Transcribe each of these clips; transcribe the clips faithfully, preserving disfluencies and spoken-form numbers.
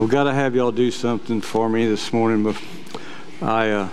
We've got to have y'all do something for me this morning. But I, uh,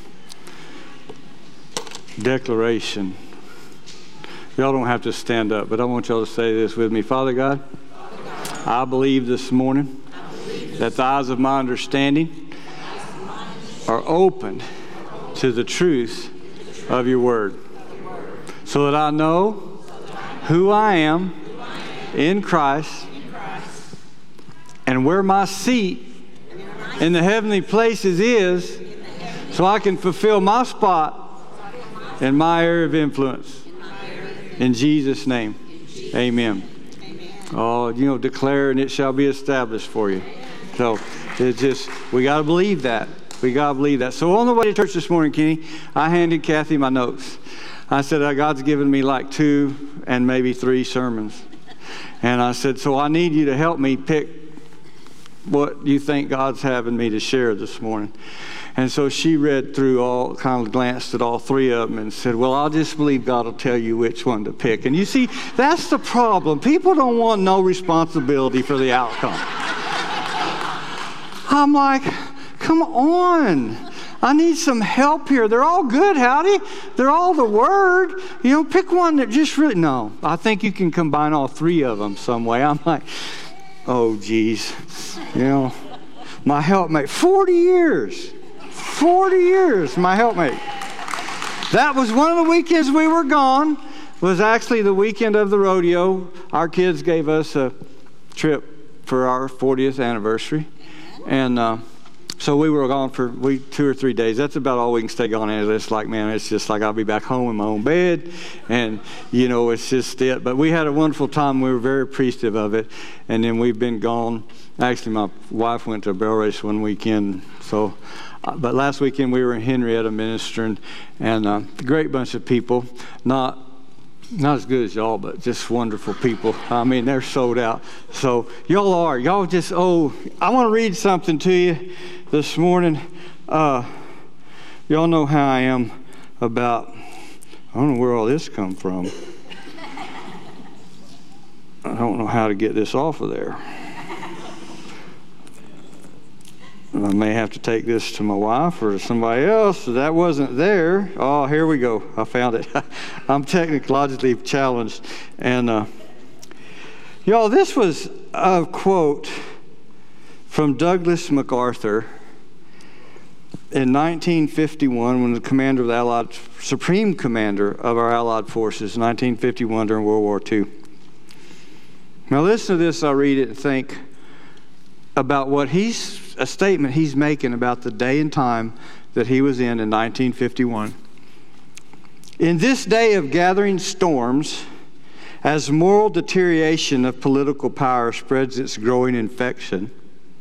declaration. Y'all don't have to stand up, but I want y'all to say this with me. Father God, I believe this morning that the eyes of my understanding are opened to the truth of your word, so that I know who I am in Christ and where my seat in the heavenly places is, so I can fulfill my spot in my area of influence. In Jesus' name, amen. Oh, you know, declare and it shall be established for you. So it's just, we got to believe that. We got to believe that. So on the way to church this morning, Kenny, I handed Kathy my notes. I said, uh, God's given me like two and maybe three sermons. And I said, so I need you to help me pick what you think God's having me to share this morning. And so she read through all, kind of glanced at all three of them and said, well, I'll just believe God will tell you which one to pick. And you see, that's the problem. People don't want no responsibility for the outcome. I'm like, come on. I need some help here. They're all good, howdy. They're all the Word. You know, pick one that just really, no. I think you can combine all three of them some way. I'm like, oh, geez. You know, my helpmate, forty years. forty years, my helpmate. That was one of the weekends we were gone. Was actually the weekend of the rodeo. Our kids gave us a trip for our fortieth anniversary. And uh, so we were gone for we, two or three days. That's about all we can stay gone. And it's like, man, it's just like I'll be back home in my own bed. And, you know, it's just it. But we had a wonderful time. We were very appreciative of it. And then we've been gone. Actually, my wife went to a barrel race one weekend. So, uh, but last weekend we were in Henrietta ministering. And uh, a great bunch of people. Not Not as good as y'all, but just wonderful people. I mean, they're sold out. So y'all are. Y'all just, oh, I want to read something to you this morning. Uh, y'all know how I am about, I don't know where all this come from. I don't know how to get this off of there. I may have to take this to my wife or to somebody else. That wasn't there. Oh, here we go. I found it. I'm technologically challenged. And, uh, y'all, this was a quote from Douglas MacArthur in nineteen fifty-one, when the commander of the Allied, supreme commander of our Allied forces, nineteen fifty-one during World War Two. Now, listen to this. I'll read it and think about what he's, a statement he's making about the day and time that he was in in nineteen fifty-one. In this day of gathering storms, as moral deterioration of political power spreads its growing infection,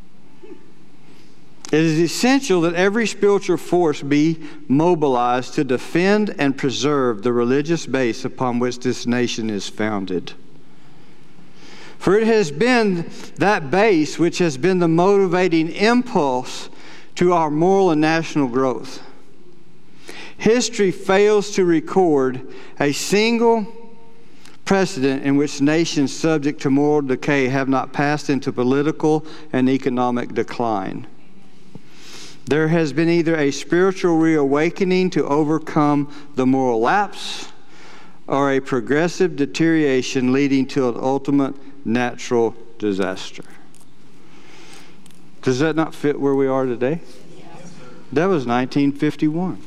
it is essential that every spiritual force be mobilized to defend and preserve the religious base upon which this nation is founded. For it has been that base which has been the motivating impulse to our moral and national growth. History fails to record a single precedent in which nations subject to moral decay have not passed into political and economic decline. There has been either a spiritual reawakening to overcome the moral lapse, or a progressive deterioration leading to an ultimate natural disaster. Does that not fit where we are today? Yes. That was nineteen fifty-one.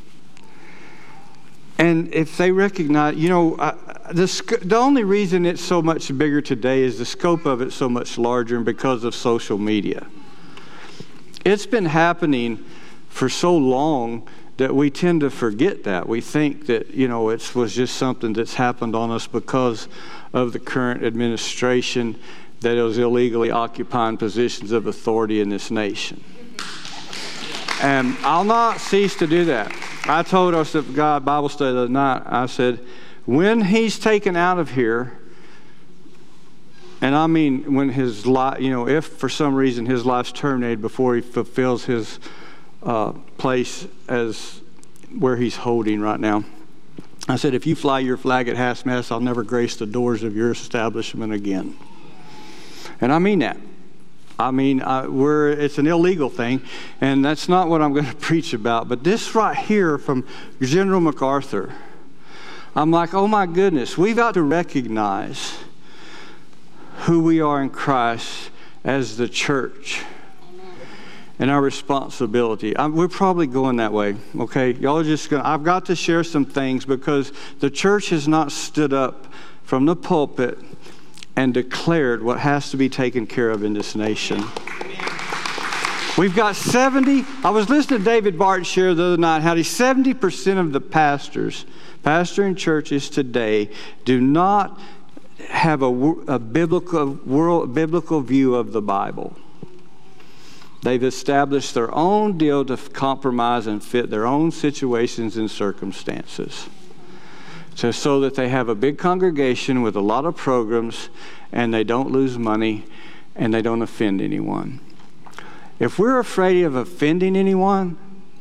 And if they recognize, you know, uh, the, sc- the only reason it's so much bigger today is the scope of it so much larger, and because of social media. It's been happening for so long that we tend to forget that. We think that, you know, it was just something that's happened on us because of the current administration that is illegally occupying positions of authority in this nation. And I'll not cease to do that. I told us at God Bible study the other night, I said, when he's taken out of here, and I mean when his life, you know, if for some reason his life's terminated before he fulfills his uh, place as where he's holding right now, I said, if you fly your flag at half-mast, I'll never grace the doors of your establishment again. And I mean that. I mean, uh, we're, it's an illegal thing, and that's not what I'm going to preach about. But this right here from General MacArthur, I'm like, oh my goodness, we've got to recognize who we are in Christ as the church. And our responsibility. I'm, we're probably going that way, okay? Y'all are just going to, I've got to share some things because the church has not stood up from the pulpit and declared what has to be taken care of in this nation. We've got seventy, I was listening to David Barton share the other night how he seventy percent of the pastors, pastoring churches today, do not have a, a biblical, world, biblical view of the Bible. They've established their own deal to compromise and fit their own situations and circumstances. So, so that they have a big congregation with a lot of programs and they don't lose money and they don't offend anyone. If we're afraid of offending anyone,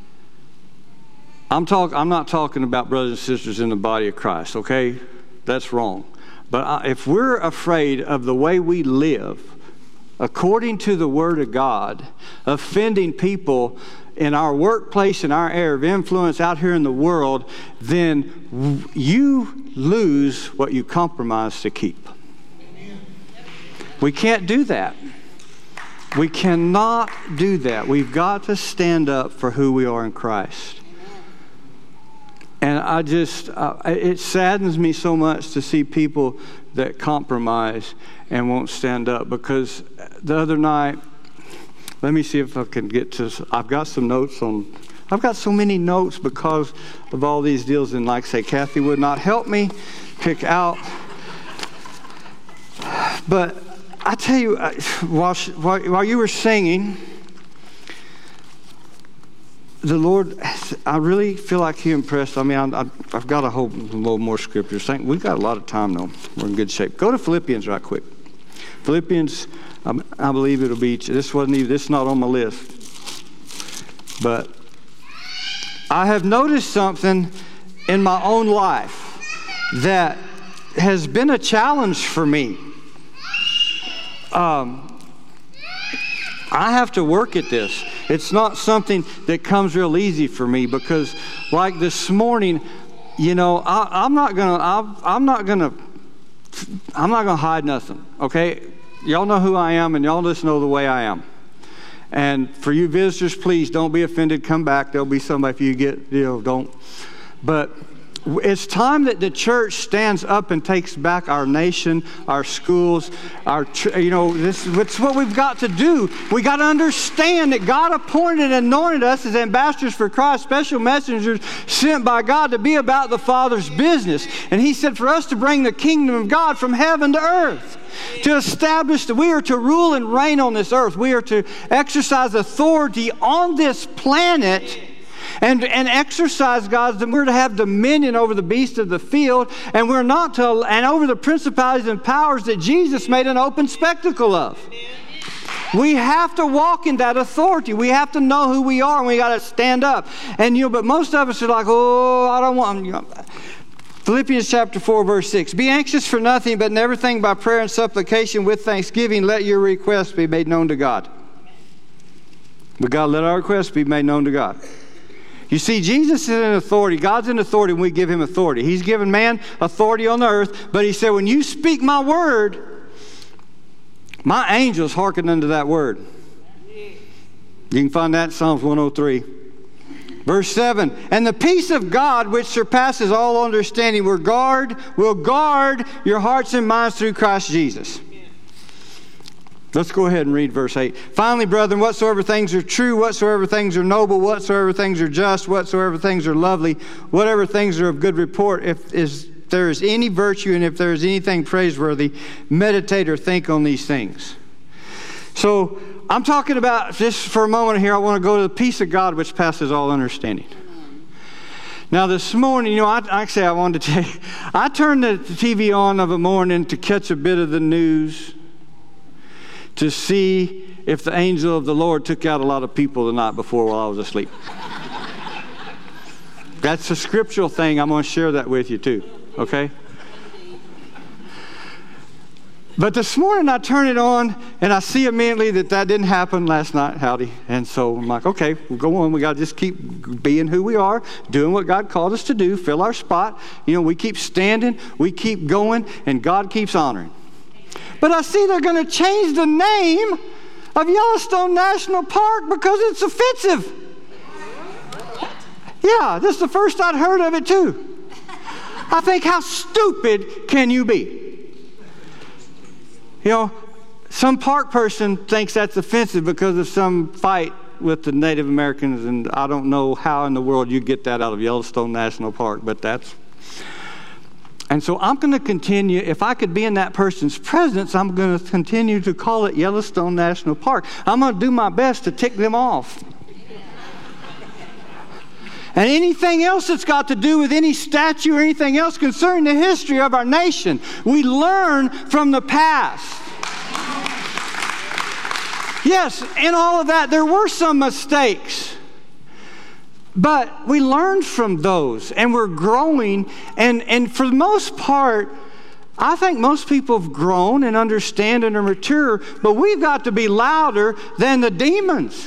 I'm, talk, I'm not talking about brothers and sisters in the body of Christ, okay? That's wrong. But if we're afraid of the way we live, according to the Word of God, offending people in our workplace, in our area of influence out here in the world, then you lose what you compromise to keep. We can't do that. We cannot do that. We've got to stand up for who we are in Christ. And I just, uh, it saddens me so much to see people that compromise and won't stand up. Because the other night, let me see if I can get to, I've got some notes on, I've got so many notes because of all these deals. And like I say, Kathy would not help me pick out. But I tell you, while, she, while, while you were singing, the Lord, I really feel like He impressed. I mean, I, I've got a whole little more scriptures. We've got a lot of time, though. We're in good shape. Go to Philippians right quick. Philippians, I, I believe it'll be, this wasn't even, this is not on my list. But I have noticed something in my own life that has been a challenge for me. Um, I have to work at this. It's not something that comes real easy for me because, like this morning, you know, I, I'm not gonna, I, I'm not gonna, I'm not gonna hide nothing. Okay, y'all know who I am, and y'all just know the way I am. And for you visitors, please don't be offended. Come back. There'll be somebody if you get, you know, don't. But it's time that the church stands up and takes back our nation, our schools, our, you know, this is what we've got to do. We got to understand that God appointed and anointed us as ambassadors for Christ, special messengers sent by God to be about the Father's business. And He said for us to bring the kingdom of God from heaven to earth. To establish that we are to rule and reign on this earth. We are to exercise authority on this planet. And, and exercise God's, and we're to have dominion over the beasts of the field, and we're not to, and over the principalities and powers that Jesus made an open spectacle of. We have to walk in that authority. We have to know who we are, and we got to stand up. And you know, but most of us are like, oh, I don't want. You know. Philippians chapter four, verse six. Be anxious for nothing, but in everything by prayer and supplication with thanksgiving, let your requests be made known to God. But God, let our requests be made known to God. You see, Jesus is in authority. God's in authority when we give Him authority. He's given man authority on the earth, but He said, when you speak my word, my angels hearken unto that word. You can find that in Psalms one oh three. Verse seven, and the peace of God, which surpasses all understanding, will guard, will guard your hearts and minds through Christ Jesus. Let's go ahead and read verse eight. Finally, brethren, whatsoever things are true, whatsoever things are noble, whatsoever things are just, whatsoever things are lovely, whatever things are of good report, if is, there is any virtue and if there is anything praiseworthy, meditate or think on these things. So I'm talking about, just for a moment here, I want to go to the peace of God which passes all understanding. Now this morning, you know, I, actually I wanted to tell you, I turned the T V on of a morning to catch a bit of the news, to see if the angel of the Lord took out a lot of people the night before while I was asleep. That's a scriptural thing. I'm going to share that with you too, okay? But this morning I turn it on and I see immediately that that didn't happen last night, howdy. And so I'm like, okay, we'll go on. We got to just keep being who we are, doing what God called us to do, fill our spot. You know, we keep standing, we keep going, and God keeps honoring. But I see they're going to change the name of Yellowstone National Park because it's offensive. Yeah, this is the first I'd heard of it too. I think, how stupid can you be? You know, some park person thinks that's offensive because of some fight with the Native Americans, and I don't know how in the world you get that out of Yellowstone National Park, but that's... And so I'm going to continue, if I could be in that person's presence, I'm going to continue to call it Yellowstone National Park. I'm going to do my best to tick them off. And anything else that's got to do with any statue or anything else concerning the history of our nation, we learn from the past. Yes, in all of that, there were some mistakes. But we learned from those, and we're growing. And, and for the most part, I think most people have grown and understand and are mature, but we've got to be louder than the demons.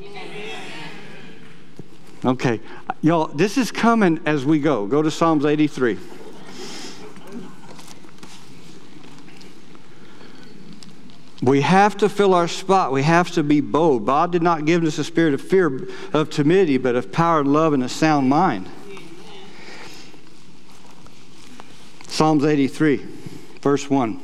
Okay, y'all, this is coming as we go. Go to Psalms eighty-three. We have to fill our spot. We have to be bold. God did not give us a spirit of fear, of timidity, but of power, love, and a sound mind. Psalms eighty-three, verse one.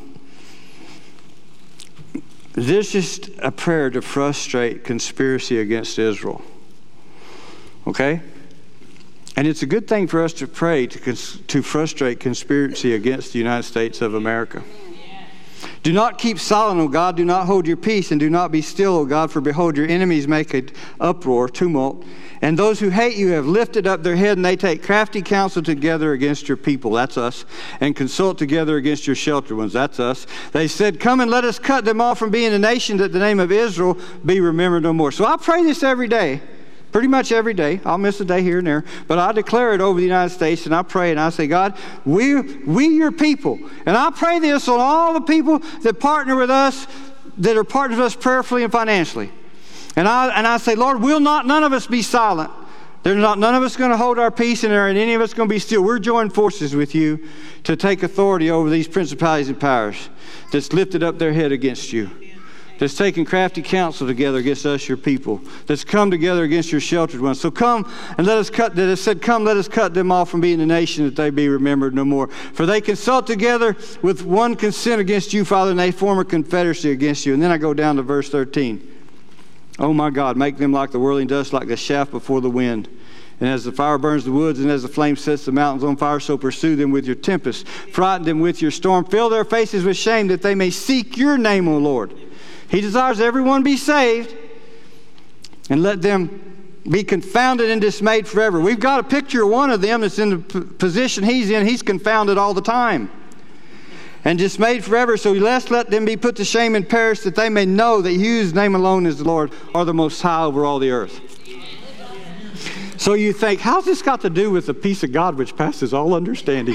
This is a prayer to frustrate conspiracy against Israel. Okay? And it's a good thing for us to pray to, cons- to frustrate conspiracy against the United States of America. Do not keep silent, O God. Do not hold your peace, and do not be still, O God, for behold, your enemies make an uproar, tumult. And those who hate you have lifted up their head, and they take crafty counsel together against your people. That's us. And consult together against your sheltered ones. That's us. They said, come and let us cut them off from being a nation, that the name of Israel be remembered no more. So I pray this every day. Pretty much every day. I'll miss a day here and there. But I declare it over the United States, and I pray and I say, God, we, we your people. And I pray this on all the people that partner with us, that are partners with us prayerfully and financially. And I, and I say, Lord, will not none of us be silent. There's not none of us going to hold our peace, and there ain't any of us going to be still. We're joining forces with you to take authority over these principalities and powers that's lifted up their head against you, that's taken crafty counsel together against us, your people, that's come together against your sheltered ones. So come and let us cut, that has said, come, let us cut them off from being a nation, that they be remembered no more. For they consult together with one consent against you, Father, and they form a confederacy against you. And then I go down to verse thirteen. Oh my God, make them like the whirling dust, like the shaft before the wind. And as the fire burns the woods, and as the flame sets the mountains on fire, so pursue them with your tempest. Frighten them with your storm. Fill their faces with shame, that they may seek your name, O Lord. He desires everyone be saved, and let them be confounded and dismayed forever. We've got a picture of one of them that's in the p- position he's in. He's confounded all the time and dismayed forever. So lest let them be put to shame and perish, that they may know that you, whose name alone is the Lord, are the most high over all the earth. So you think, how's this got to do with the peace of God which passes all understanding?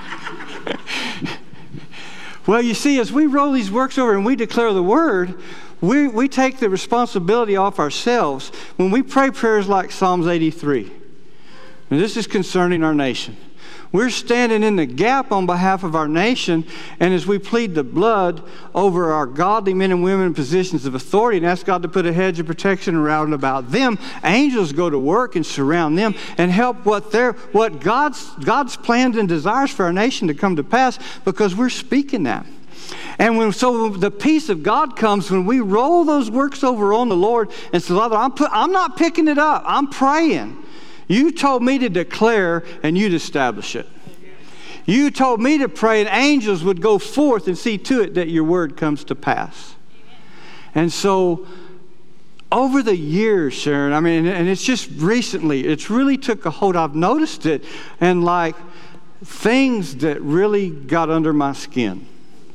Well, you see, as we roll these works over and we declare the word, we, we take the responsibility off ourselves when we pray prayers like Psalms eighty-three. And this is concerning our nation. We're standing in the gap on behalf of our nation, and as we plead the blood over our godly men and women in positions of authority and ask God to put a hedge of protection around about them, angels go to work and surround them and help what they're, what God's, God's plans and desires for our nation to come to pass, because we're speaking that. And when so the peace of God comes when we roll those works over on the Lord and say, Father, I'm, put, I'm not picking it up. I'm praying. You told me to declare, and you'd establish it. You told me to pray, and angels would go forth and see to it that your word comes to pass. And so over the years, Sharon, I mean, and it's just recently, it's really took a hold. I've noticed it, and like things that really got under my skin.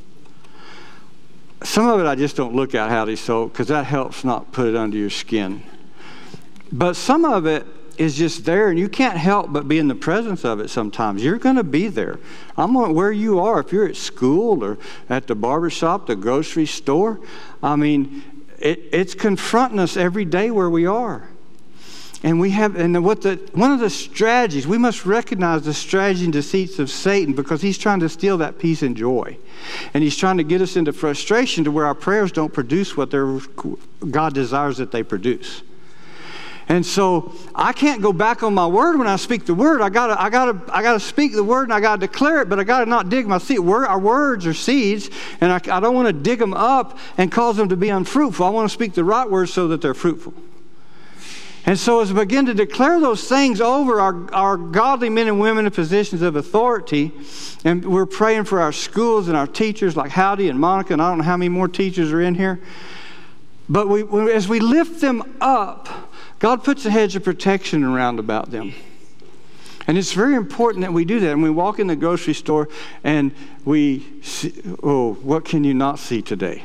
Some of it I just don't look at, Howdy, so because that helps not put it under your skin. But some of it is just there, and you can't help but be in the presence of it sometimes. You're going to be there. I'm on where you are. If you're at school or at the barbershop, the grocery store, I mean, it, it's confronting us every day where we are. And we have, and what the one of the strategies, we must recognize the strategy and deceits of Satan, because he's trying to steal that peace and joy. And he's trying to get us into frustration to where our prayers don't produce what God desires that they produce. And so I can't go back on my word when I speak the word. I gotta, I gotta, I gotta speak the word, and I gotta declare it, but I gotta not dig my seed. Our words are seeds, and I, I don't want to dig them up and cause them to be unfruitful. I want to speak the right words so that they're fruitful. And so as we begin to declare those things over our, our godly men and women in positions of authority, and we're praying for our schools and our teachers like Howdy and Monica, and I don't know how many more teachers are in here. But we, as we lift them up, God puts a hedge of protection around about them. And it's very important that we do that. And we walk in the grocery store and we see, oh, what can you not see today?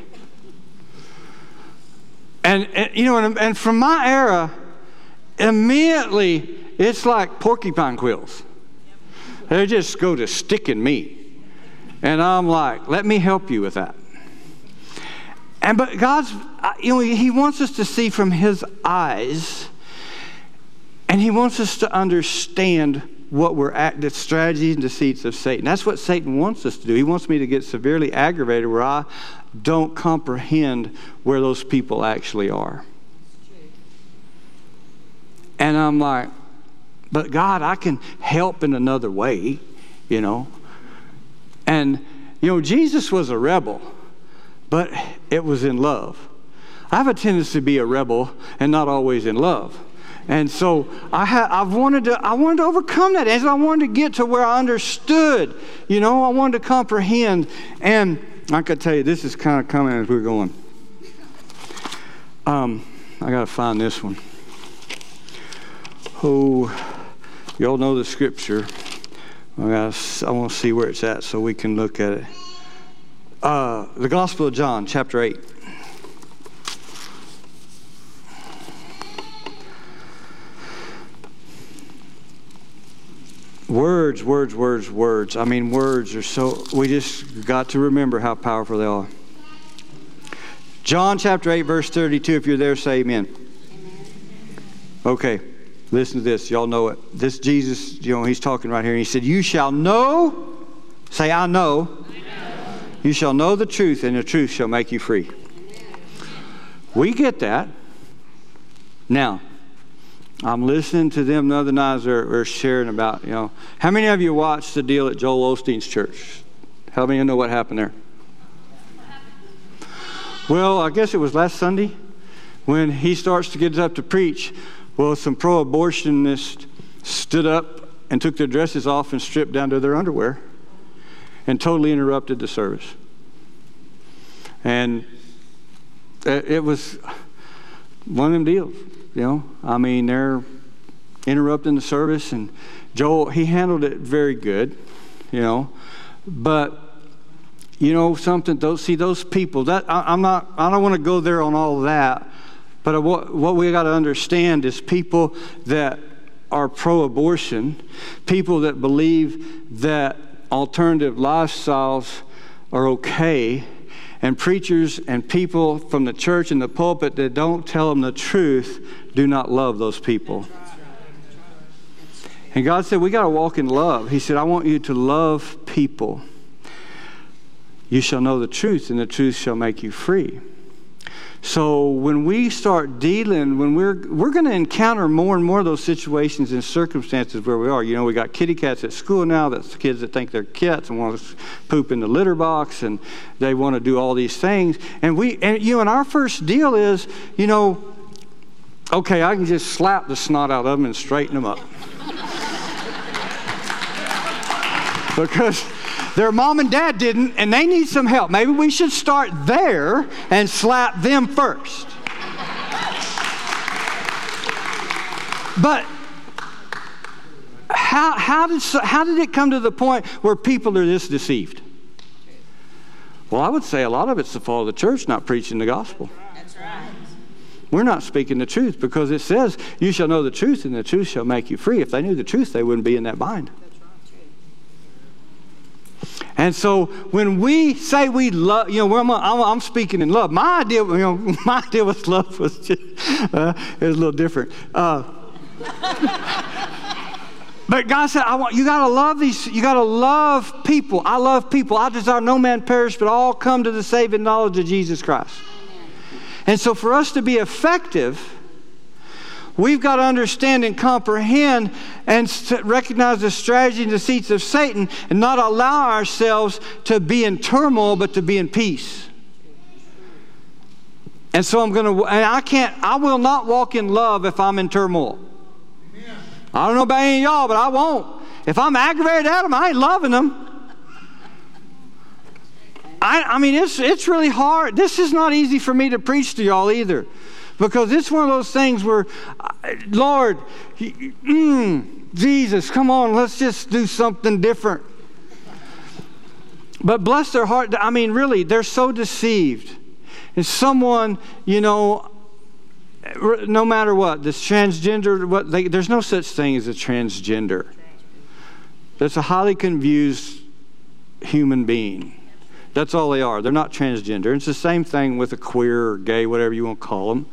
And, and you know, and, and from my era, immediately, it's like porcupine quills. They just go to sticking meat. And I'm like, let me help you with that. And but God's, you know, He wants us to see from His eyes. And He wants us to understand what we're at, the strategies and deceits of Satan. That's what Satan wants us to do. He wants me to get severely aggravated where I don't comprehend where those people actually are. And I'm like, but God, I can help in another way, you know. And, you know, Jesus was a rebel, but it was in love. I have a tendency to be a rebel and not always in love. And so I ha- I've wanted to I wanted to overcome that. As I wanted to get to where I understood, you know, I wanted to comprehend. And I could tell you, this is kind of coming as we're going. Um, I got to find this one. Oh, y'all know the scripture. I, gotta, I want to see where it's at so we can look at it. Uh, the Gospel of John, chapter eight. Words, words, words, words. I mean, words are so, we just got to remember how powerful they are. John chapter eight, verse thirty-two. If you're there, say amen. Okay. Listen to this. Y'all know it. This Jesus, you know, He's talking right here. He said, you shall know, say, I know. I know. You shall know the truth, and the truth shall make you free. Amen. We get that. Now, I'm listening to them the other night as they're, they're sharing about, you know, how many of you watched the deal at Joel Osteen's church? How many of you know what happened there? Well, I guess it was last Sunday when he starts to get up to preach. Well, some pro-abortionists stood up and took their dresses off and stripped down to their underwear and totally interrupted the service. And it was one of them deals, you know. I mean, they're interrupting the service, and Joel, he handled it very good, you know. But, you know, something, those, see, those people, that I, I'm not, I don't want to go there on all of that. But what, what we got to understand is people that are pro-abortion, people that believe that alternative lifestyles are okay, and preachers and people from the church and the pulpit that don't tell them the truth do not love those people. And God said, we got to walk in love. He said, I want you to love people. You shall know the truth, and the truth shall make you free. So when we start dealing, when we're we're going to encounter more and more of those situations and circumstances where we are. You know, we got kitty cats at school now. That's kids that think they're cats and want to poop in the litter box, and they want to do all these things. And we, and you know, and our first deal is, you know, okay, I can just slap the snot out of them and straighten them up. Because their mom and dad didn't, and they need some help. Maybe we should start there and slap them first. But how, how, did, how did it come to the point where people are this deceived? Well, I would say a lot of it's the fault of the church not preaching the gospel. That's right. we're not speaking the truth, because it says, you shall know the truth, and the truth shall make you free. If they knew the truth, they wouldn't be in that bind. And so when we say we love, you know, I'm, I'm, I'm speaking in love. My idea, you know, my idea with love was just, uh, it was a little different. Uh, but God said, I want you got to love these. You got to love people. I love people. I desire no man perish, but all come to the saving knowledge of Jesus Christ. Amen. And so, for us to be effective, we've got to understand and comprehend and recognize the strategy and deceits of Satan, and not allow ourselves to be in turmoil, but to be in peace. And so I'm going to, and I can't, I will not walk in love if I'm in turmoil. Amen. I don't know about any of y'all, but I won't. If I'm aggravated at them, I ain't loving them. I, I mean, it's it's really hard. This is not easy for me to preach to y'all either. Because it's one of those things where, Lord, mm, Jesus, come on, let's just do something different. But bless their heart. I mean, really, they're so deceived. And someone, you know, no matter what, this transgender, what they, there's no such thing as a transgender. That's a highly confused human being. That's all they are. They're not transgender. It's the same thing with a queer or gay, whatever you want to call them.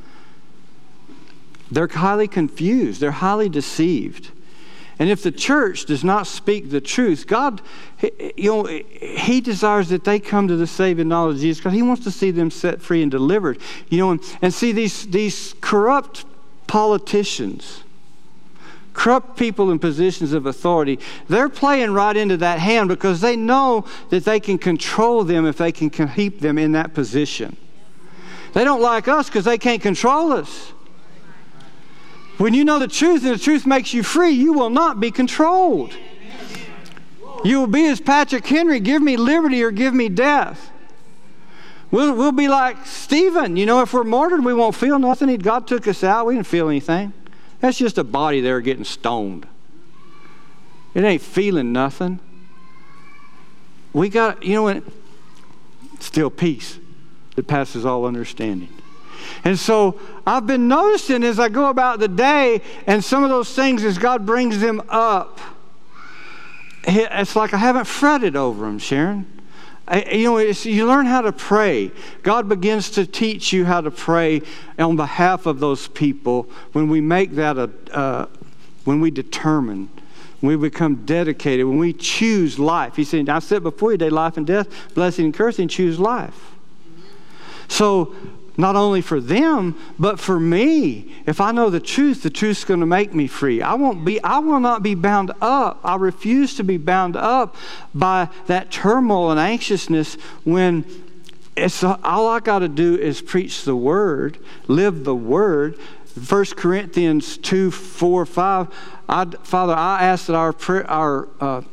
They're highly confused. They're highly deceived. And if the church does not speak the truth, God, you know, He desires that they come to the saving knowledge of Jesus Christ. He wants to see them set free and delivered. You know, and, and see these, these corrupt politicians, corrupt people in positions of authority, they're playing right into that hand, because they know that they can control them if they can keep them in that position. They don't like us because they can't control us. When you know the truth and the truth makes you free, you will not be controlled. You will be as Patrick Henry, give me liberty or give me death. We'll, we'll be like Stephen. You know, if we're martyred, we won't feel nothing. God took us out. We didn't feel anything. That's just a body there getting stoned. It ain't feeling nothing. We got, you know what? Still peace that passes all understanding. And so I've been noticing as I go about the day, and some of those things, as God brings them up, it's like I haven't fretted over them, Sharon. I, you know, it's, you learn how to pray. God begins to teach you how to pray on behalf of those people when we make that a, uh, when we determine, when we become dedicated, when we choose life. He said, I set before you today life and death, blessing and cursing, choose life. So, not only for them, but for me. If I know the truth, the truth's going to make me free. I won't be, I will not be bound up. I refuse to be bound up by that turmoil and anxiousness when it's all I got to do is preach the word, live the word. First Corinthians two, four, five. I, Father, I ask that our prayer, our uh,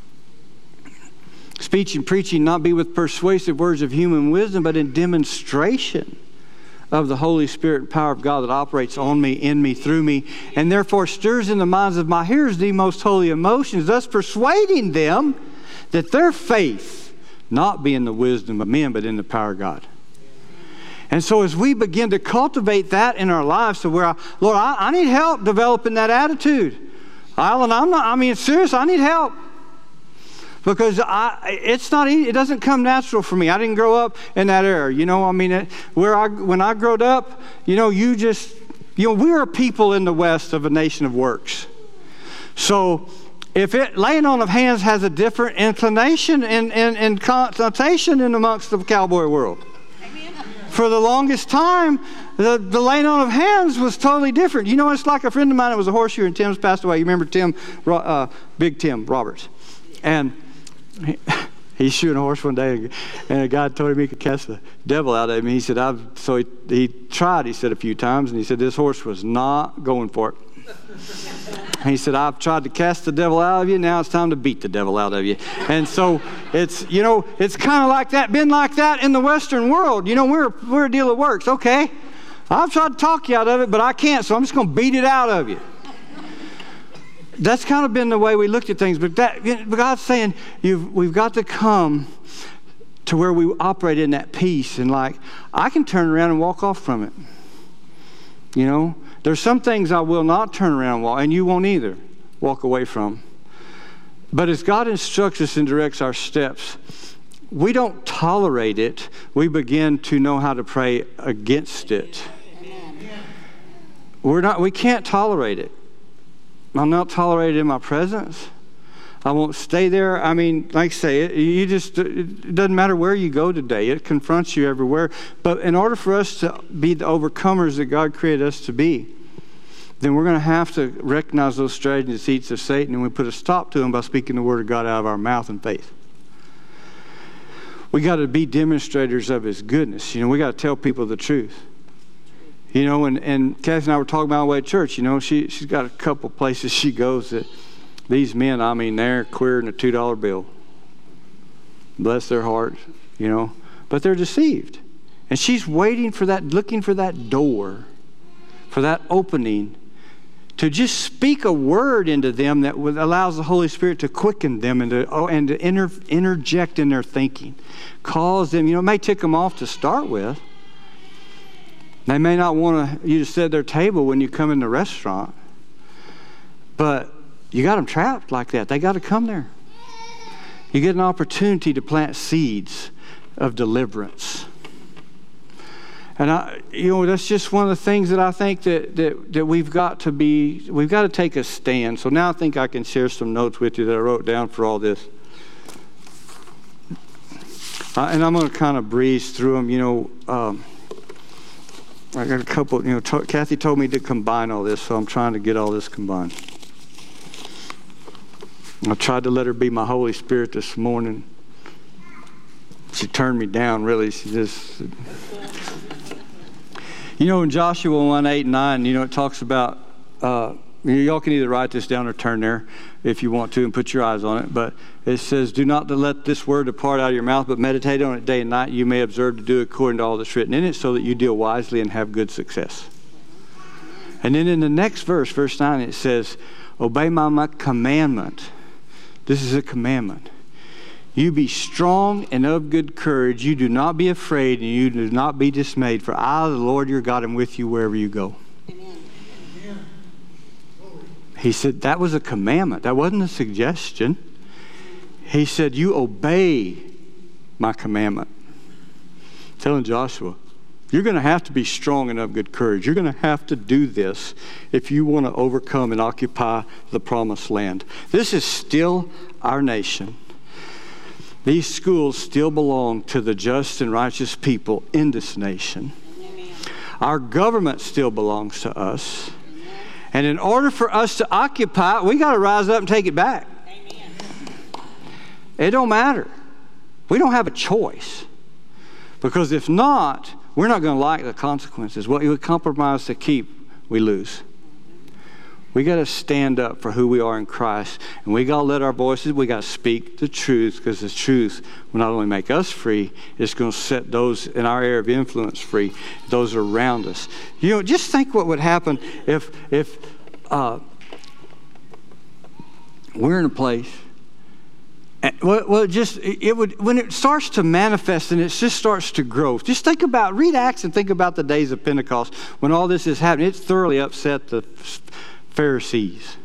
speech and preaching not be with persuasive words of human wisdom, but in demonstration of the Holy Spirit and power of God that operates on me, in me, through me, and therefore stirs in the minds of my hearers the most holy emotions, thus persuading them that their faith not be in the wisdom of men, but in the power of God. And so as we begin to cultivate that in our lives, so where, I, Lord, I, I need help developing that attitude. Alan, I'm not, I mean, serious, I need help. Because I, it's not easy. It doesn't come natural for me. I didn't grow up in that era. You know, I mean, it, where I when I growed up, you know, you just, you know, we're a people in the West of a nation of works. So if it laying on of hands has a different inclination and, and, and connotation in amongst the cowboy world. Amen. For the longest time, the, the laying on of hands was totally different. You know, it's like a friend of mine that was a horseshoer, and Tim's passed away. You remember Tim, uh, Big Tim Roberts. And He, he's shooting a horse one day, and a guy told him he could cast the devil out of him. He said, I've, so he, he tried, he said, a few times, and he said, this horse was not going for it. He said, I've tried to cast the devil out of you, now it's time to beat the devil out of you. And so it's, you know, it's kind of like that, been like that in the Western world. You know, we're, we're a deal that works. Okay, I've tried to talk you out of it, but I can't, so I'm just going to beat it out of you. That's kind of been the way we looked at things. But, that, but God's saying you've, we've got to come to where we operate in that peace. And like, I can turn around and walk off from it. You know, there's some things I will not turn around and walk, and you won't either walk away from. But as God instructs us and directs our steps, we don't tolerate it. We begin to know how to pray against it. We're not, we can't tolerate it. I'm not tolerated in my presence. I won't stay there. I mean, like I say, it, you just, it doesn't matter where you go today. It confronts you everywhere. But in order for us to be the overcomers that God created us to be, then we're going to have to recognize those strategies and deceits of Satan, and we put a stop to them by speaking the word of God out of our mouth in faith. We got to be demonstrators of his goodness. You know, we got to tell people the truth. You know, and, and Kathy and I were talking about our way at church. You know, she, she's got a couple places she goes that these men, I mean, they're queering a two dollar bill. Bless their hearts, you know. But they're deceived. And she's waiting for that, looking for that door, for that opening, to just speak a word into them that would, allows the Holy Spirit to quicken them and to, oh, and to inter, interject in their thinking. Cause them, you know, it may tick them off to start with. They may not want to, you to sit at their table when you come in the restaurant. But you got them trapped like that. They got to come there. You get an opportunity to plant seeds of deliverance. And I, you know, that's just one of the things that I think that, that, that we've got to be, we've got to take a stand. So now I think I can share some notes with you that I wrote down for all this. Uh, and I'm going to kind of breeze through them. You know, um, I got a couple, you know, t- Kathy told me to combine all this, so I'm trying to get all this combined. I tried to let her be my Holy Spirit this morning. She turned me down, really. She just... You know, in Joshua one, eight, and nine, you know, it talks about, uh, y'all can either write this down or turn there if you want to and put your eyes on it. But it says, do not let this word depart out of your mouth, but meditate on it day and night. You may observe to do according to all that's written in it, so that you deal wisely and have good success. And then in the next verse, verse nine, it says, obey my, my commandment. This is a commandment. You be strong and of good courage. You do not be afraid, and you do not be dismayed. For I, the Lord your God, am with you wherever you go. Amen. He said that was a commandment. That wasn't a suggestion. He said, you obey my commandment. Telling Joshua, you're going to have to be strong and of good courage. You're going to have to do this if you want to overcome and occupy the promised land. This is still our nation. These schools still belong to the just and righteous people in this nation. Amen. Our government still belongs to us. Amen. And in order for us to occupy it, we got to rise up and take it back. Amen. It don't matter. We don't have a choice. Because if not, we're not going to like the consequences. What we compromise to keep, we lose. We got to stand up for who we are in Christ. And we got to let our voices, we got to speak the truth, because the truth will not only make us free, it's going to set those in our area of influence free, those around us. You know, just think what would happen if if uh, we're in a place, and, well, well, just, it would, when it starts to manifest and it just starts to grow, just think about, read Acts and think about the days of Pentecost when all this is happening. It thoroughly upset the Pharisees.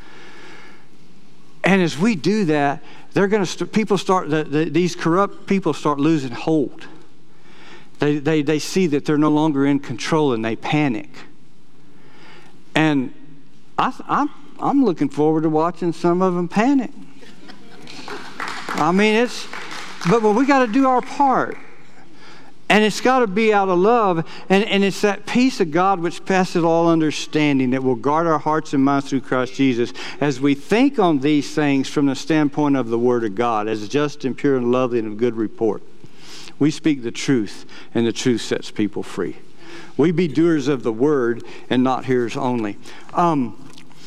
And as we do that, they're going to st- people start the, the, these corrupt people start losing hold. They, they they see that they're no longer in control and they panic. And I, I'm I'm looking forward to watching some of them panic. I mean, it's but, but we got to do our part. And it's got to be out of love. And, and it's that peace of God which passes all understanding that will guard our hearts and minds through Christ Jesus as we think on these things from the standpoint of the Word of God as just and pure and lovely and of good report. We speak the truth, and the truth sets people free. We be doers of the Word and not hearers only. Um,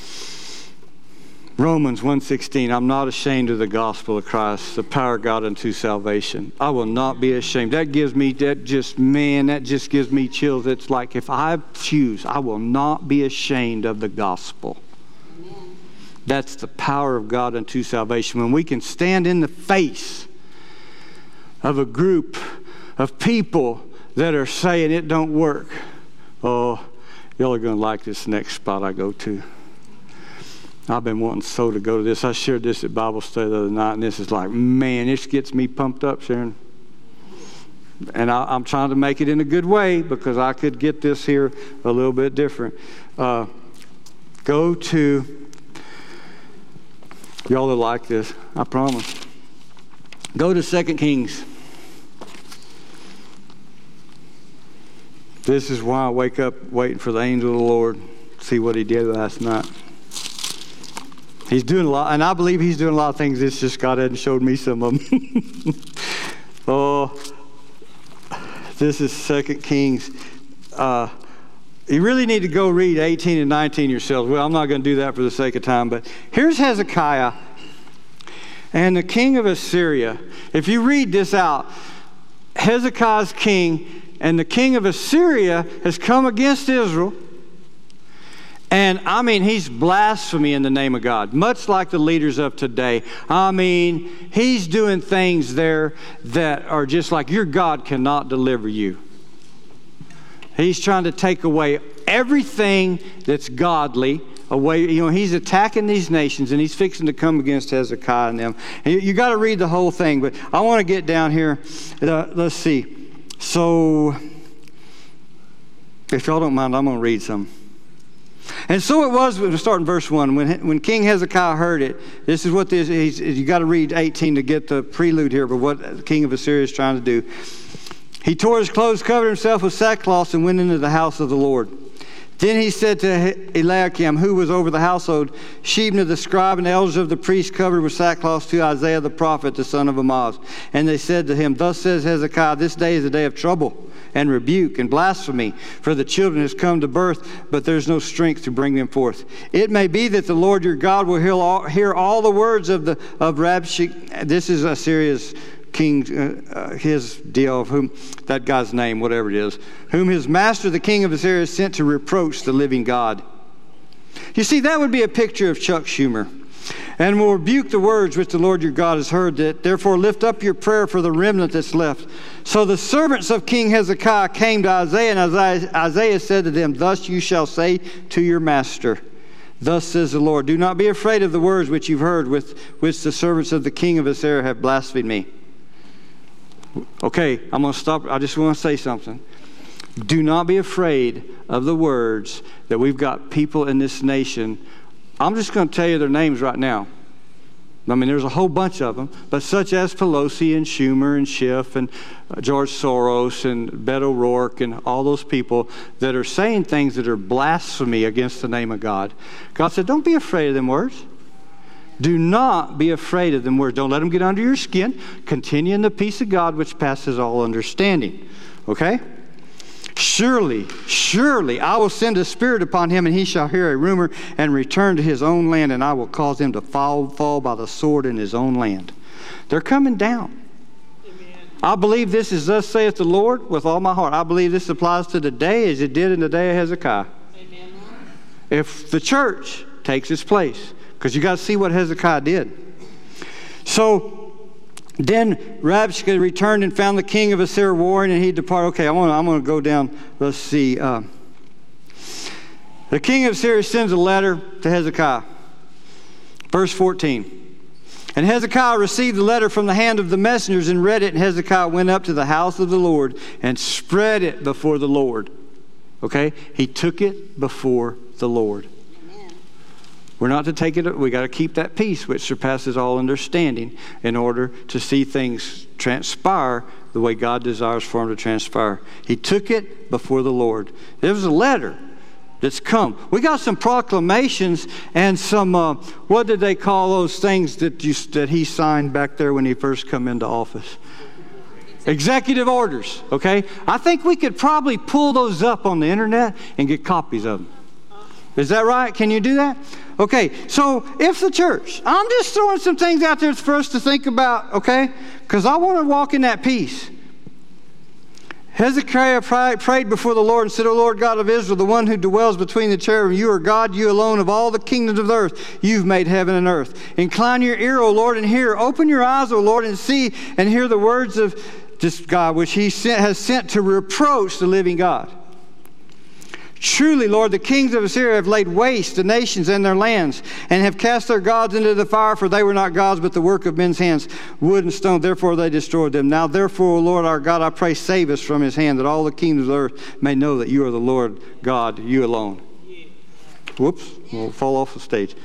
Romans one sixteen, I'm not ashamed of the gospel of Christ, the power of God unto salvation. I will not be ashamed. That gives me, that just, man, that just gives me chills. It's like if I choose, I will not be ashamed of the gospel. Amen. That's the power of God unto salvation. When we can stand in the face of a group of people that are saying it don't work. Oh, Y'all are going to like this next spot I go to. I've been wanting so to go to this. I shared this at Bible study the other night, and this is like, man, this gets me pumped up, Sharon. And I, I'm trying to make it in a good way because I could get this here a little bit different. Uh, go to, y'all will like this, I promise. Go to Second Kings. This is why I wake up waiting for the angel of the Lord, see what he did last night. He's doing a lot, and I believe he's doing a lot of things. It's just God hadn't showed me some of them. Oh, this is Second Kings. Uh, you really need to go read eighteen and nineteen yourselves. Well, I'm not going to do that for the sake of time, but here's Hezekiah and the king of Assyria. If you read this out, Hezekiah's king and the king of Assyria has come against Israel. And I mean, he's blasphemy in the name of God, much like the leaders of today. I mean, he's doing things there that are just like your God cannot deliver you. He's trying to take away everything that's godly away. You know, he's attacking these nations, and he's fixing to come against Hezekiah and them. And you, you got to read the whole thing, but I want to get down here. Uh, let's see. So, if y'all don't mind, I'm going to read some. And so it was, we'll start in verse one. When, when King Hezekiah heard it, this is what this is. You got to read eighteen to get the prelude here, but what the king of Assyria is trying to do. He tore his clothes, covered himself with sackcloth, and went into the house of the Lord. Then he said to Eliakim, who was over the household, Shebna the scribe and the elders of the priests covered with sackcloth, to Isaiah the prophet, the son of Amoz. And they said to him, thus says Hezekiah, this day is a day of trouble and rebuke and blasphemy, for the children has come to birth, but there's no strength to bring them forth. It may be that the Lord your God will hear all, hear all the words of the of Rabshakeh. This is Assyria's king, uh, uh, his deal of whom, that guy's name, whatever it is, whom his master, the king of Assyria, sent to reproach the living God. You see, that would be a picture of Chuck Schumer. And will rebuke the words which the Lord your God has heard, that therefore lift up your prayer for the remnant that's left. So the servants of King Hezekiah came to Isaiah, and Isaiah, Isaiah said to them, thus you shall say to your master, thus says the Lord, do not be afraid of the words which you've heard, with which the servants of the king of Assyria have blasphemed me. Okay, I'm going to stop. I just want to say something. Do not be afraid of the words that we've got people in this nation. I'm just going to tell you their names right now. I mean, there's a whole bunch of them, but such as Pelosi and Schumer and Schiff and George Soros and Beto O'Rourke and all those people that are saying things that are blasphemy against the name of God. God said, don't be afraid of them words. Do not be afraid of them words. Don't let them get under your skin. Continue in the peace of God which passes all understanding. Okay? Surely, surely I will send a spirit upon him, and he shall hear a rumor and return to his own land, and I will cause him to fall, fall by the sword in his own land. They're coming down. Amen. I believe this is thus saith the Lord with all my heart. I believe this applies to today as it did in the day of Hezekiah. Amen. If the church takes its place. Because you got to see what Hezekiah did. So then Rabshakeh returned and found the king of Assyria warring, and he departed. Okay, I'm going I'm to go down. Let's see. Uh, the king of Assyria sends a letter to Hezekiah. Verse fourteen. And Hezekiah received the letter from the hand of the messengers and read it. And Hezekiah went up to the house of the Lord and spread it before the Lord. Okay? He took it before the Lord. We're not to take it, we got to keep that peace which surpasses all understanding in order to see things transpire the way God desires for them to transpire. He took it before the Lord. There was a letter that's come. We got some proclamations and some, uh, what did they call those things that, you, that he signed back there when he first come into office? Executive orders, okay? I think we could probably pull those up on the internet and get copies of them. Is that right? Can you do that? Okay, so if the church, I'm just throwing some things out there for us to think about, okay? Because I want to walk in that peace. Hezekiah prayed before the Lord and said, O Lord God of Israel, the one who dwells between the cherubim, you are God, you alone of all the kingdoms of the earth. You've made heaven and earth. Incline your ear, O Lord, and hear. Open your eyes, O Lord, and see and hear the words of this God, which he sent, has sent to reproach the living God. Truly, Lord, the kings of Assyria have laid waste the nations and their lands, and have cast their gods into the fire, for they were not gods, but the work of men's hands, wood and stone. Therefore they destroyed them. Now therefore, O Lord our God, I pray, save us from his hand, that all the kingdoms of the earth may know that you are the Lord God, you alone. Whoops, we'll fall off the stage.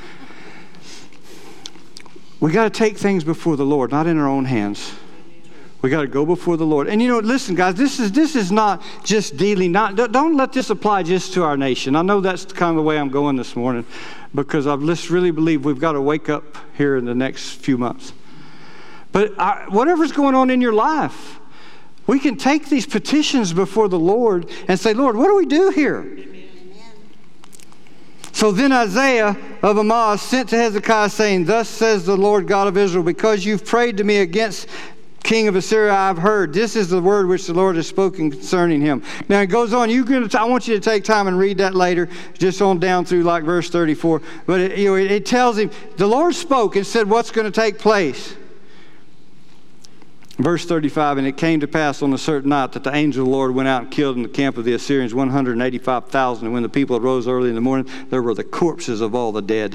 We got to take things before the Lord, not in our own hands. We got to go before the Lord. And you know, listen, guys, this is this is not just dealing. Not don't, don't let this apply just to our nation. I know that's kind of the way I'm going this morning, because I just really believe we've got to wake up here in the next few months. But I, whatever's going on in your life, we can take these petitions before the Lord and say, Lord, what do we do here? Amen. So then Isaiah of Amoz sent to Hezekiah, saying, Thus says the Lord God of Israel, because you've prayed to me against King of Assyria, I've heard. This is the word which the Lord has spoken concerning him. Now it goes on. You're going to. I want you to take time and read that later, just on down through like verse thirty-four. But it, you know, it, it tells him the Lord spoke and said what's going to take place. Verse thirty-five, and it came to pass on a certain night that the angel of the Lord went out and killed in the camp of the Assyrians one hundred eighty-five thousand. And when the people arose early in the morning, there were the corpses of all the dead.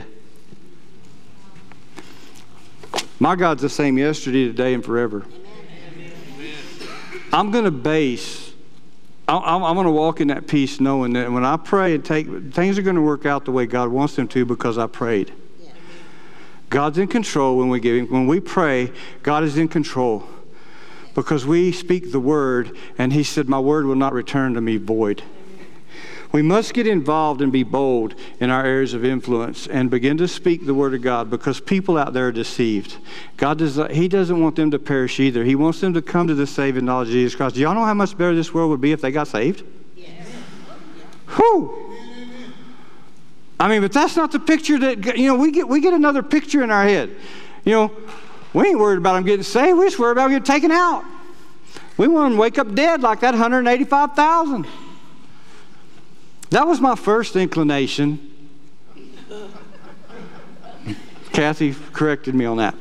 My God's the same yesterday, today, and forever. Amen. I'm going to base, I'm, I'm going to walk in that peace knowing that when I pray and take, things are going to work out the way God wants them to, because I prayed. Yeah. God's in control when we give Him. When we pray, God is in control, because we speak the word, and He said, my word will not return to me void. We must get involved and be bold in our areas of influence and begin to speak the word of God, because people out there are deceived. God does, He doesn't want them to perish either. He wants them to come to the saving knowledge of Jesus Christ. Do y'all know how much better this world would be if they got saved? Yes. Whew. I mean, but that's not the picture that, you know, we get we get another picture in our head. You know, we ain't worried about them getting saved. We just worried about them getting taken out. We want them to wake up dead like that one hundred eighty-five thousand. That was my first inclination. Kathy corrected me on that.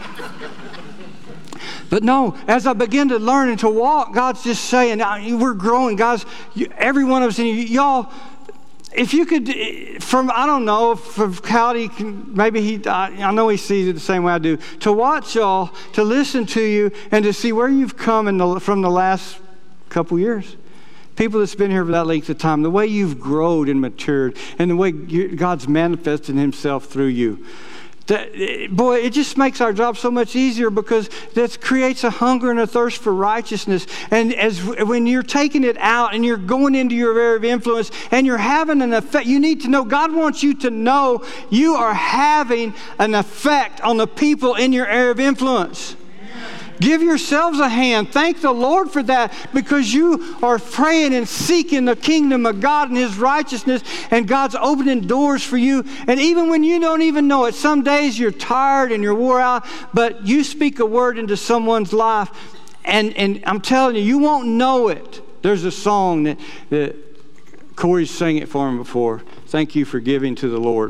But no, as I begin to learn and to walk, God's just saying, we're growing. Guys, every one of us, and y'all, if you could, from, I don't know, from Howdy, maybe he, I, I know he sees it the same way I do, to watch y'all, to listen to you, and to see where you've come in the, from the last couple years. People that's been here for that length of time, the way you've grown and matured, and the way you, God's manifesting Himself through you. That, boy, it just makes our job so much easier, because that creates a hunger and a thirst for righteousness. And as when you're taking it out and you're going into your area of influence and you're having an effect, you need to know, God wants you to know you are having an effect on the people in your area of influence. Give yourselves a hand. Thank the Lord for that, because you are praying and seeking the kingdom of God and His righteousness, and God's opening doors for you. And even when you don't even know it, some days you're tired and you're wore out, but you speak a word into someone's life, and, and I'm telling you, you won't know it. There's a song that, that Corey's sang it for him before. Thank you for giving to the Lord.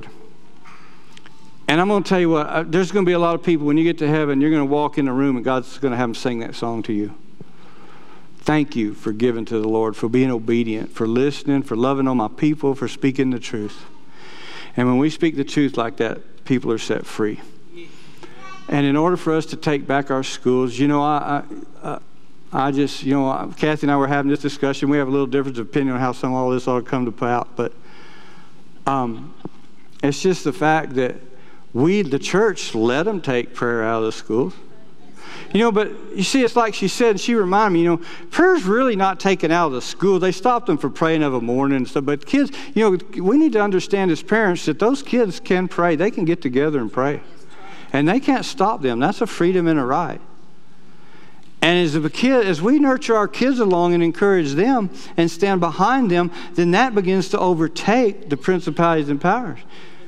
And I'm going to tell you what, uh, there's going to be a lot of people, when you get to heaven, you're going to walk in the room and God's going to have them sing that song to you. Thank you for giving to the Lord, for being obedient, for listening, for loving on my people, for speaking the truth. And when we speak the truth like that, people are set free. And in order for us to take back our schools, you know, I, I, uh, I just, you know, Kathy and I were having this discussion. We have a little difference of opinion on how some of all this ought to come to out. But um, it's just the fact that we, the church, let them take prayer out of the schools. You know, but you see, it's like she said, and she reminded me, you know, prayer's really not taken out of the school. They stopped them for praying of a morning and stuff. But kids, you know, we need to understand as parents that those kids can pray. They can get together and pray. And they can't stop them. That's a freedom and a right. And as a kid, as we nurture our kids along and encourage them and stand behind them, then that begins to overtake the principalities and powers.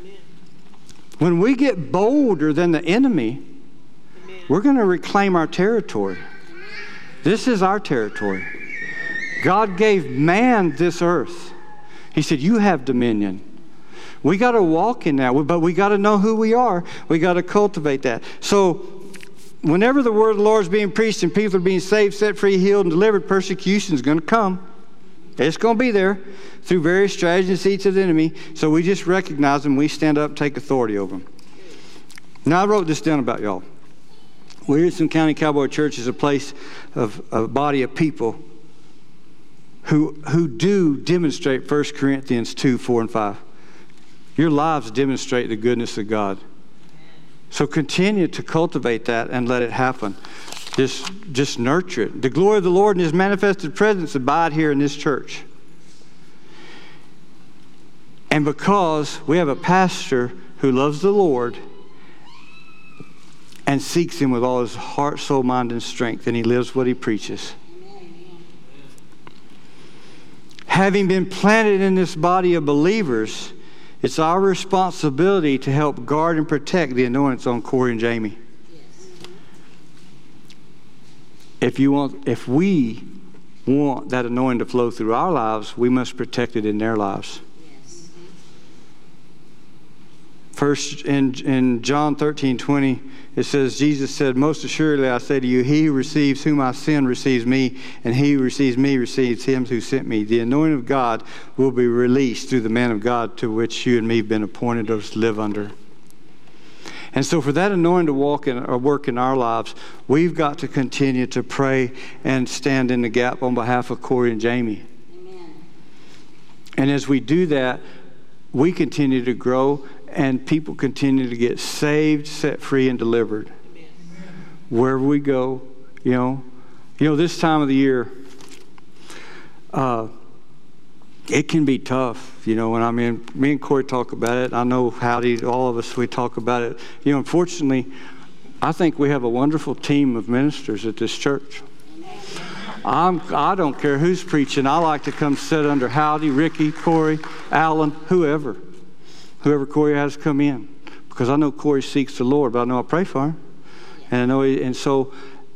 When we get bolder than the enemy, Amen. We're going to reclaim our territory. Amen. This is our territory. God gave man this earth. He said, you have dominion. We got to walk in that, but we got to know who we are. We got to cultivate that. So whenever the word of the Lord is being preached and people are being saved, set free, healed, and delivered, persecution is going to come. It's going to be there through various strategies and deceits of the enemy. So we just recognize them. We stand up and take authority over them. Now, I wrote this down about y'all. Williamson County Cowboy Church is a place of a body of people who, who do demonstrate First Corinthians two, four, and five. Your lives demonstrate the goodness of God. So continue to cultivate that and let it happen. Just, just nurture it. The glory of the Lord and His manifested presence abide here in this church. And because we have a pastor who loves the Lord and seeks Him with all his heart, soul, mind, and strength, and he lives what he preaches. Having been planted in this body of believers, it's our responsibility to help guard and protect the anointings on Corey and Jamie. If you want, if we want that anointing to flow through our lives, we must protect it in their lives. First, in, in John thirteen twenty, it says, Jesus said, most assuredly I say to you, he who receives whom I send receives me, and he who receives me receives him who sent me. The anointing of God will be released through the man of God to which you and me have been appointed to live under. And so for that anointing to walk in or work in our lives, we've got to continue to pray and stand in the gap on behalf of Corey and Jamie. Amen. And as we do that, we continue to grow and people continue to get saved, set free, and delivered. Amen. Wherever we go, you know, you know, this time of the year, uh, it can be tough, you know, when I mean, me and Corey talk about it. I know Howdy, all of us, we talk about it. You know, unfortunately, I think we have a wonderful team of ministers at this church. I'm, I don't care who's preaching. I like to come sit under Howdy, Ricky, Corey, Alan, whoever. Whoever Corey has come in. Because I know Corey seeks the Lord, but I know I pray for him. And I know, he, and so,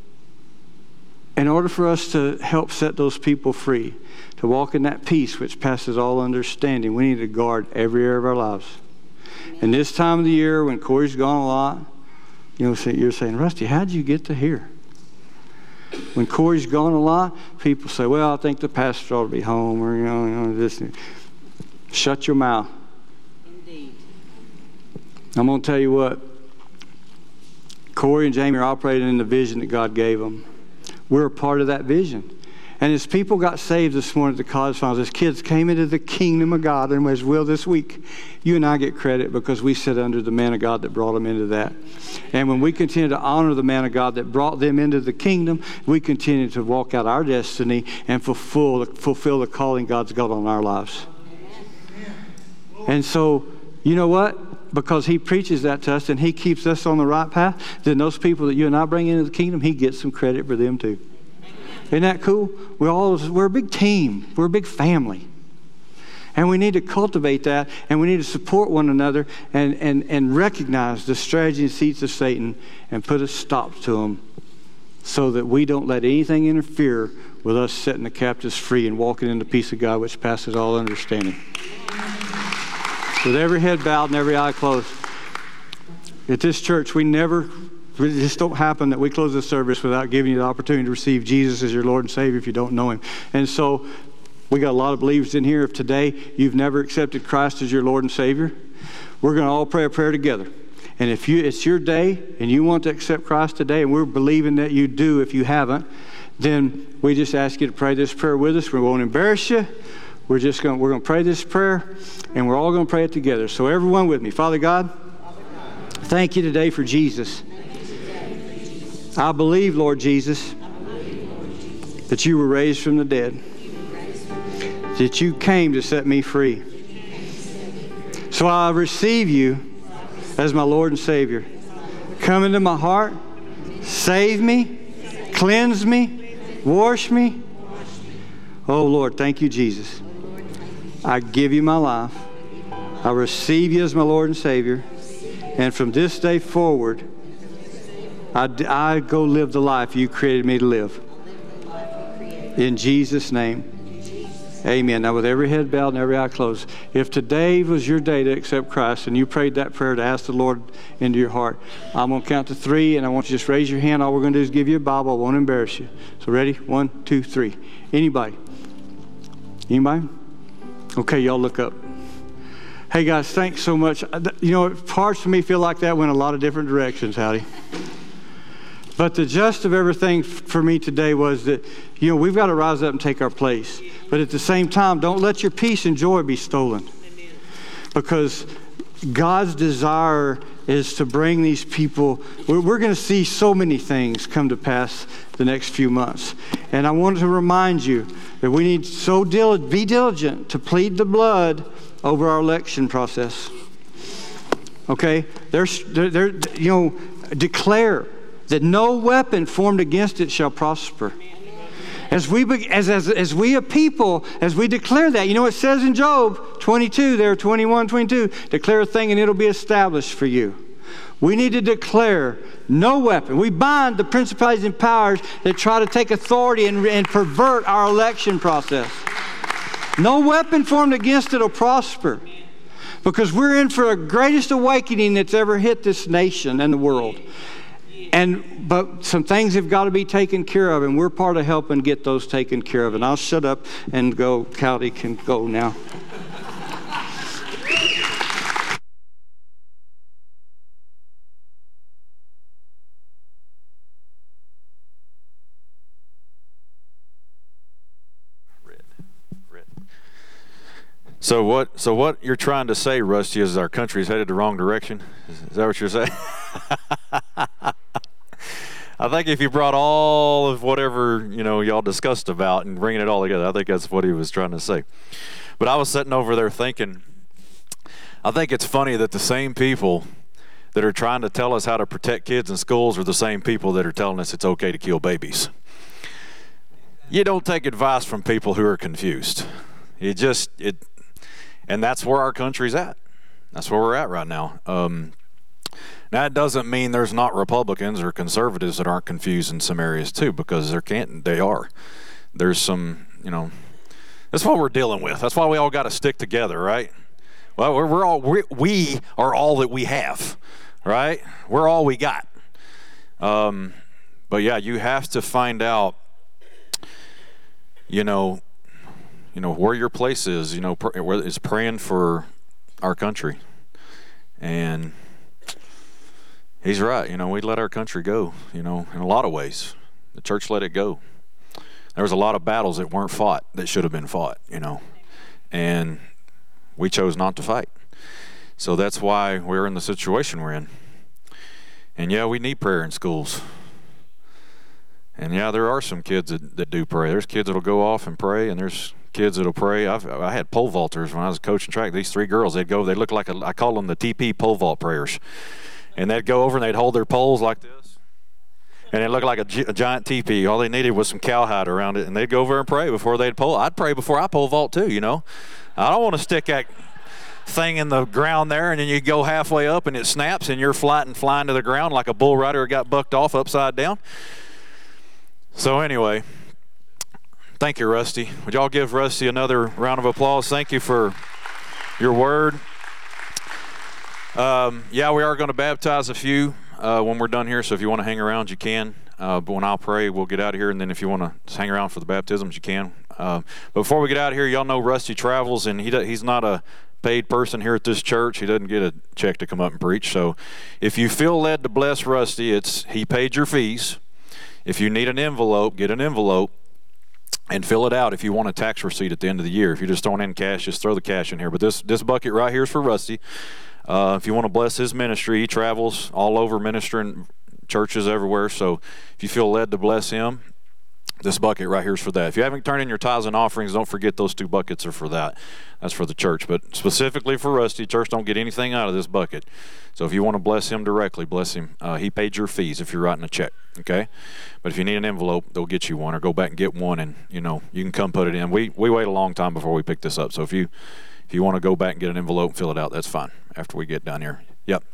in order for us to help set those people free, to walk in that peace which passes all understanding, we need to guard every area of our lives. And this time of the year, when Corey's gone a lot, you know, you're saying, Rusty, how'd you get to here? When Corey's gone a lot, people say, well, I think the pastor ought to be home, or, you know, you know this. Shut your mouth. Indeed. I'm going to tell you what. Corey and Jamie are operating in the vision that God gave them. We're a part of that vision. And as people got saved this morning at the college finals, as kids came into the kingdom of God and as will this week, you and I get credit because we sit under the man of God that brought them into that. And when we continue to honor the man of God that brought them into the kingdom, we continue to walk out our destiny and fulfill, fulfill the calling God's got on our lives. And so, you know what? Because he preaches that to us and he keeps us on the right path, then those people that you and I bring into the kingdom, he gets some credit for them too. Isn't that cool? We're all, we're a big team. We're a big family. And we need to cultivate that, and we need to support one another and, and, and recognize the strategy and deceits of Satan and put a stop to them so that we don't let anything interfere with us setting the captives free and walking in the peace of God which passes all understanding. With every head bowed and every eye closed. At this church, we never... It just don't happen that we close the service without giving you the opportunity to receive Jesus as your Lord and Savior if you don't know Him. And so we got a lot of believers in here. If today you've never accepted Christ as your Lord and Savior, we're going to all pray a prayer together. And if you it's your day and you want to accept Christ today, and we're believing that you do if you haven't, then we just ask you to pray this prayer with us. We won't embarrass you. We're just going we're going to pray this prayer, and we're all going to pray it together. So everyone with me. Father God, thank you today for Jesus. I believe, Lord Jesus, that you were raised from the dead, that you came to set me free. So I receive you as my Lord and Savior. Come into my heart, save me, cleanse me, wash me. Oh, Lord, thank you, Jesus. I give you my life. I receive you as my Lord and Savior. And from this day forward, I, I go live the life you created me to live. In Jesus' name, amen. Now with every head bowed and every eye closed, if today was your day to accept Christ and you prayed that prayer to ask the Lord into your heart, I'm going to count to three and I want you to just raise your hand. All we're going to do is give you a Bible. I won't embarrass you. So ready? One, two, three. Anybody? Anybody? Okay, y'all look up. Hey guys, thanks so much. You know, parts of me feel like that went a lot of different directions, Howdy. But the gist of everything for me today was that, you know, we've got to rise up and take our place. But at the same time, don't let your peace and joy be stolen. Because God's desire is to bring these people, we're, we're going to see so many things come to pass the next few months. And I wanted to remind you that we need so dil- be diligent to plead the blood over our election process. Okay? There's, there, there, you know, declare that no weapon formed against it shall prosper. As we, as, as, as we a people, as we declare that, you know, it says in Job twenty-two, there, twenty-one, twenty-two, declare a thing and it'll be established for you. We need to declare no weapon. We bind the principalities and powers that try to take authority and, and pervert our election process. No weapon formed against it will prosper. Because we're in for a greatest awakening that's ever hit this nation and the world. And but some things have got to be taken care of, and we're part of helping get those taken care of. And I'll shut up and go. Cowdy can go now. So what? So what you're trying to say, Rusty, is our country is headed the wrong direction? Is that what you're saying? I think if you brought all of whatever, you know, y'all discussed about and bringing it all together, I think that's what he was trying to say. But I was sitting over there thinking, I think it's funny that the same people that are trying to tell us how to protect kids in schools are the same people that are telling us it's okay to kill babies. You don't take advice from people who are confused. You just, it, and that's where our country's at. That's where we're at right now. Um, That doesn't mean there's not Republicans or conservatives that aren't confused in some areas too, because there can't, they are. There's some, you know, that's what we're dealing with. That's why we all got to stick together, right? Well, we're, we're all, we, we are all that we have, right? We're all we got. Um, but yeah, you have to find out, you know, you know where your place is. You know, pr- where is praying for our country, and. He's right. You know, we let our country go, you know, in a lot of ways. The church let it go. There was a lot of battles that weren't fought that should have been fought, you know, and we chose not to fight. So that's why we're in the situation we're in. And yeah, we need prayer in schools. And yeah, there are some kids that, that do pray. There's kids that'll go off and pray, and there's kids that'll pray. I've, I had pole vaulters when I was coaching track. These three girls, they'd go, they look like, a, I call them the T P pole vault prayers. And they'd go over and they'd hold their poles like this. And it looked like a, gi- a giant teepee. All they needed was some cowhide around it. And they'd go over and pray before they'd pole. I'd pray before I pole vault too, you know. I don't want to stick that thing in the ground there and then you go halfway up and it snaps and you're flat and flying to the ground like a bull rider who got bucked off upside down. So anyway, thank you, Rusty. Would y'all give Rusty another round of applause? Thank you for your word. Um, yeah, we are going to baptize a few uh, when we're done here, so if you want to hang around, you can. Uh, but when I'll pray, we'll get out of here, and then if you want to hang around for the baptisms, you can. Uh, but before we get out of here, y'all know Rusty travels, and he do, he's not a paid person here at this church. He doesn't get a check to come up and preach. So if you feel led to bless Rusty, it's he paid your fees. If you need an envelope, get an envelope and fill it out if you want a tax receipt at the end of the year. If you're just throwing in cash, just throw the cash in here. But this, this bucket right here is for Rusty. Uh, if you want to bless his ministry, he travels all over ministering churches everywhere. So if you feel led to bless him, this bucket right here is for that. If you haven't turned in your tithes and offerings, don't forget those two buckets are for that. That's for the church. But specifically for Rusty, church don't get anything out of this bucket. So if you want to bless him directly, bless him. Uh, he paid your fees if you're writing a check, okay? But if you need an envelope, they'll get you one, or go back and get one, and, you know, you can come put it in. We we wait a long time before we pick this up. So if you if you want to go back and get an envelope and fill it out, that's fine after we get down here. Yep.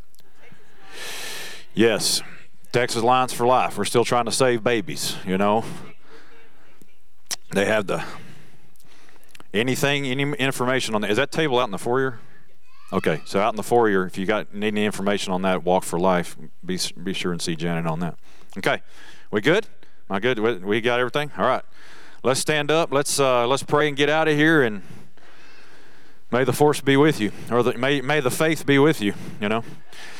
Yes. Texas Lions for Life. We're still trying to save babies, you know. They have the anything, any information on that. Is that table out in the foyer? Okay, so out in the foyer, if you got need any information on that, Walk for Life, be be sure and see Janet on that. Okay, we good? Am I good? We got everything? All right. let's stand up. Let's uh, let's pray and get out of here, and may the force be with you, or the, may may the faith be with you. You know,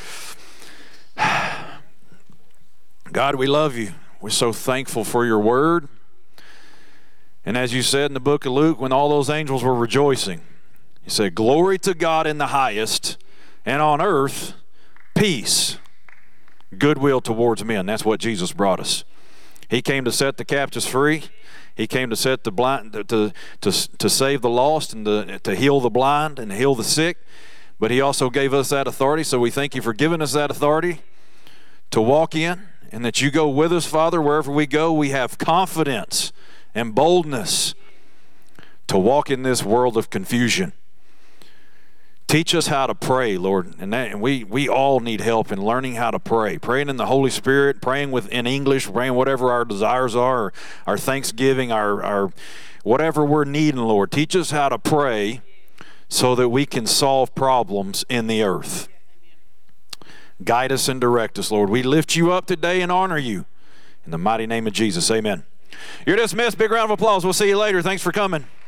God, we love you. We're so thankful for your word. And as you said in the book of Luke, when all those angels were rejoicing, he said, "Glory to God in the highest, and on earth peace, goodwill towards men." That's what Jesus brought us. He came to set the captives free. He came to set the blind, to to to, to save the lost, and to, to heal the blind and heal the sick. But he also gave us that authority. So we thank you for giving us that authority to walk in, and that you go with us, Father. Wherever we go, we have confidence and boldness to walk in this world of confusion. Teach us how to pray, Lord. And, that, and we, we all need help in learning how to pray. Praying in the Holy Spirit, praying with, in English, praying whatever our desires are, or our thanksgiving, our, our whatever we're needing, Lord. Teach us how to pray so that we can solve problems in the earth. Guide us and direct us, Lord. We lift you up today and honor you. In the mighty name of Jesus, amen. You're dismissed. Big round of applause. We'll see you later. Thanks for coming.